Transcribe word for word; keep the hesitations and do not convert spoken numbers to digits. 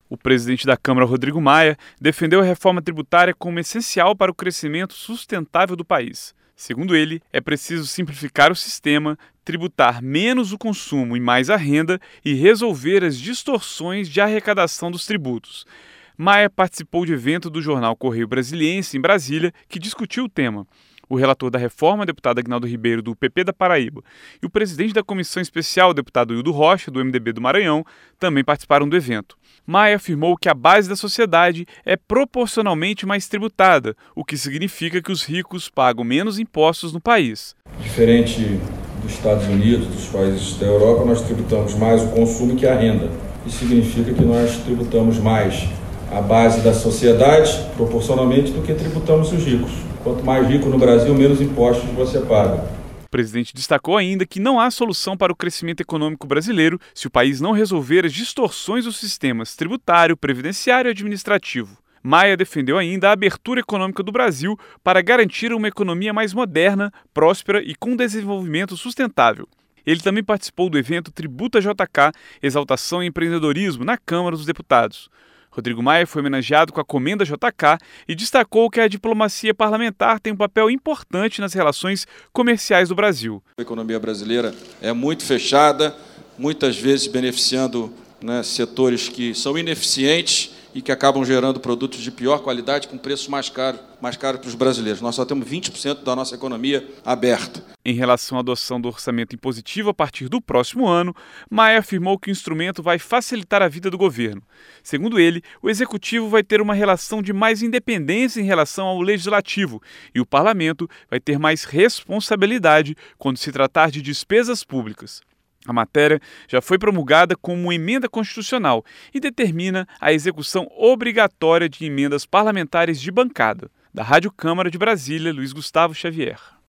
O presidente da Câmara, Rodrigo Maia, defendeu a reforma tributária como essencial para o crescimento sustentável do país. Segundo ele, é preciso simplificar o sistema, tributar menos o consumo e mais a renda e resolver as distorções de arrecadação dos tributos. Maia participou de evento do jornal Correio Brasiliense, em Brasília, que discutiu o tema. O relator da reforma, deputado Aguinaldo Ribeiro, do P P da Paraíba, e o presidente da comissão especial, deputado Hildo Rocha, do M D B do Maranhão, também participaram do evento. Maia afirmou que a base da sociedade é proporcionalmente mais tributada, o que significa que os ricos pagam menos impostos no país. Diferente dos Estados Unidos, dos países da Europa, nós tributamos mais o consumo que a renda. Isso significa que nós tributamos mais a base da sociedade, proporcionalmente, do que tributamos os ricos. Quanto mais rico no Brasil, menos impostos você paga. O presidente destacou ainda que não há solução para o crescimento econômico brasileiro se o país não resolver as distorções dos sistemas tributário, previdenciário e administrativo. Maia defendeu ainda a abertura econômica do Brasil para garantir uma economia mais moderna, próspera e com desenvolvimento sustentável. Ele também participou do evento Tributa J K, Exaltação e Empreendedorismo, na Câmara dos Deputados. Rodrigo Maia foi homenageado com a Comenda J K e destacou que a diplomacia parlamentar tem um papel importante nas relações comerciais do Brasil. A economia brasileira é muito fechada, muitas vezes beneficiando, né, setores que são ineficientes e que acabam gerando produtos de pior qualidade com preços mais caros, mais caros para os brasileiros. Nós só temos vinte por cento da nossa economia aberta. Em relação à adoção do orçamento impositivo a partir do próximo ano, Maia afirmou que o instrumento vai facilitar a vida do governo. Segundo ele, o executivo vai ter uma relação de mais independência em relação ao legislativo e o parlamento vai ter mais responsabilidade quando se tratar de despesas públicas. A matéria já foi promulgada como emenda constitucional e determina a execução obrigatória de emendas parlamentares de bancada. Da Rádio Câmara de Brasília, Luiz Gustavo Xavier.